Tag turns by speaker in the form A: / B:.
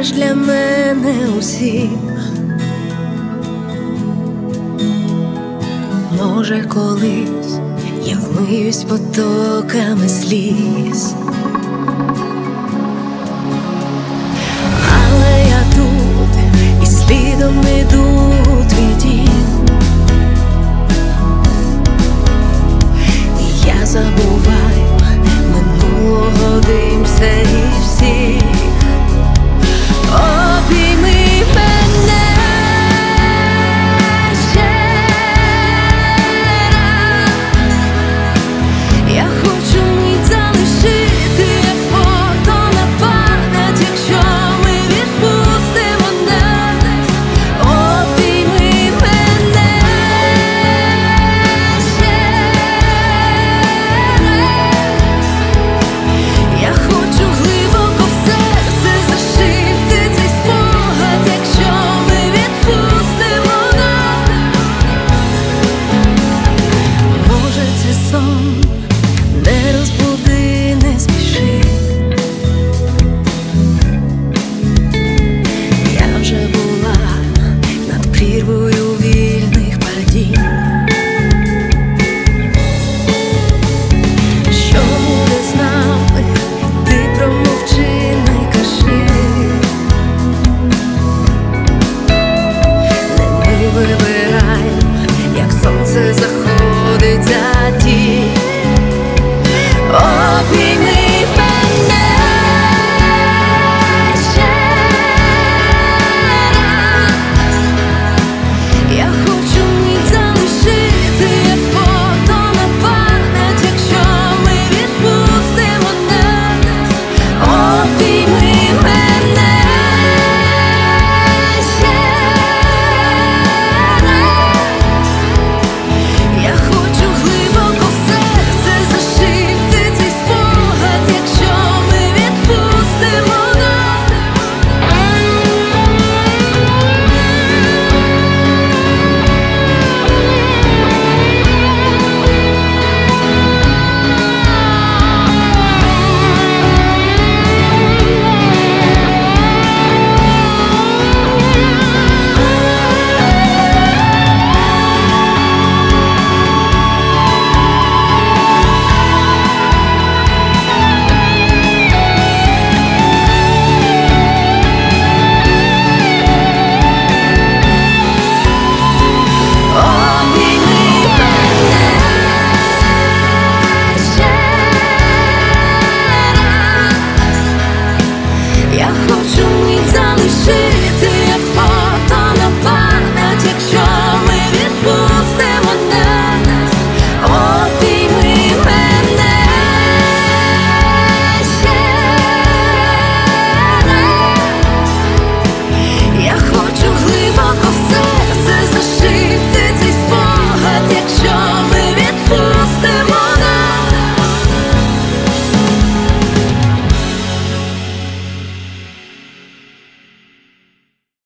A: ж для мене усім. Може, колись я вмиюсь потоками сліз, але я тут і слідом іду твій дім. І я забуваю минулого дим все і всіх. Обійми мене ще раз. Я хочу мить залишити, як фото на пам'ять, якщо ми відпустимо нас. Обійми мене ще раз. Я хочу глибоко в серце зашити цей спогад, якщо ми відпустимо нас. Може, це сон, не розбуди, не спіши. Я вже була над прірвою вільних падінь. Що буде з нами, ти промовчи, не кажи. Не ми вибираємо, як сонце заходить за тінь. Обійми